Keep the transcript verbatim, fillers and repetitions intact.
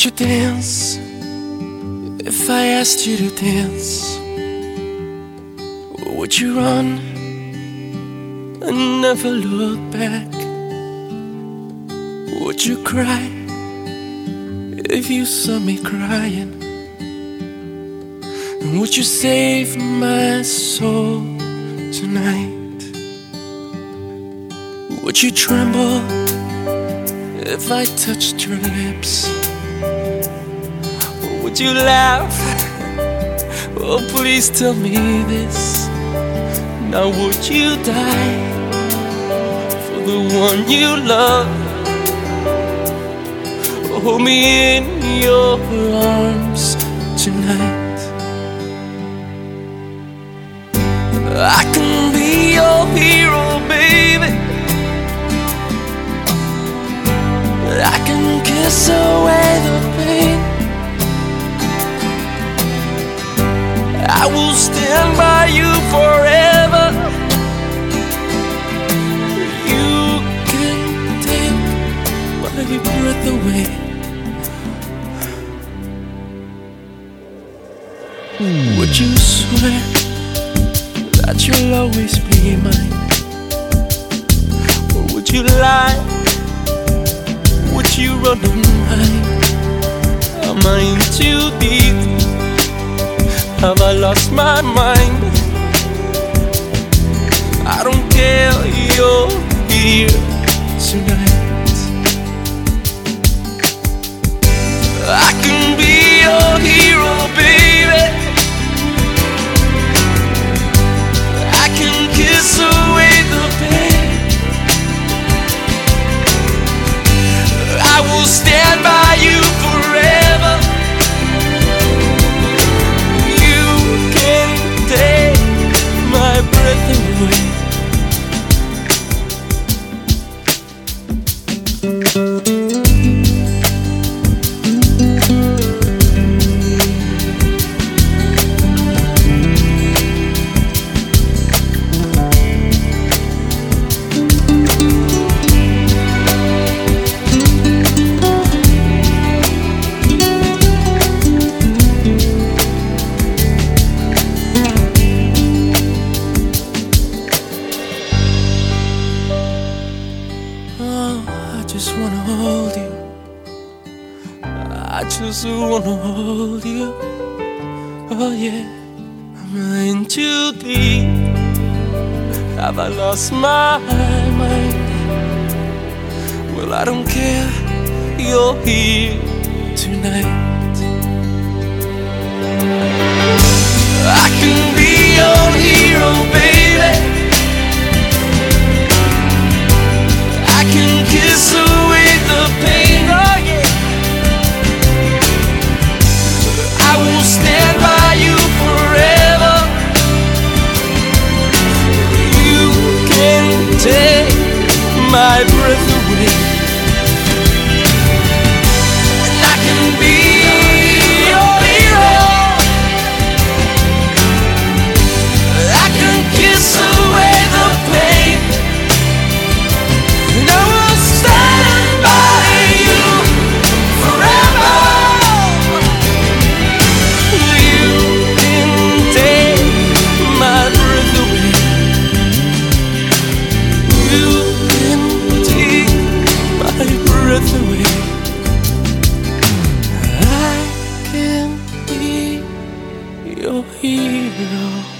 you dance if I asked you to dance? Would you run and never look back? Would you cry if you saw me crying? And would you save my soul tonight? Would you tremble if I touched your lips? Or would you laugh? Oh, please tell me this. Now would you die for the one you love? Hold me in your arms tonight. I can be your hero, baby. I can kiss away the pain. I will stand by you forever. You can take my breath away. Would you swear that you'll always be mine? Or would you lie? Would you run and hide? Am I in too deep? Have I lost my mind? I don't care, you're here tonight. I can be your hero, baby. I can kiss away the pain. I will stand by you forever. You can take my breath away. I just wanna hold you. I just wanna hold you. Oh yeah, I'm in too deep. Have I lost my mind? Well, I don't care, you're here tonight. I can be your hero, baby. I can kiss away the pain, oh yeah. I will stand by you forever. You can take my breath away. And I can be your hero. I can kiss away the pain. And I will stand by you forever. You can take my breath away. You can take my breath away. I can be your hero.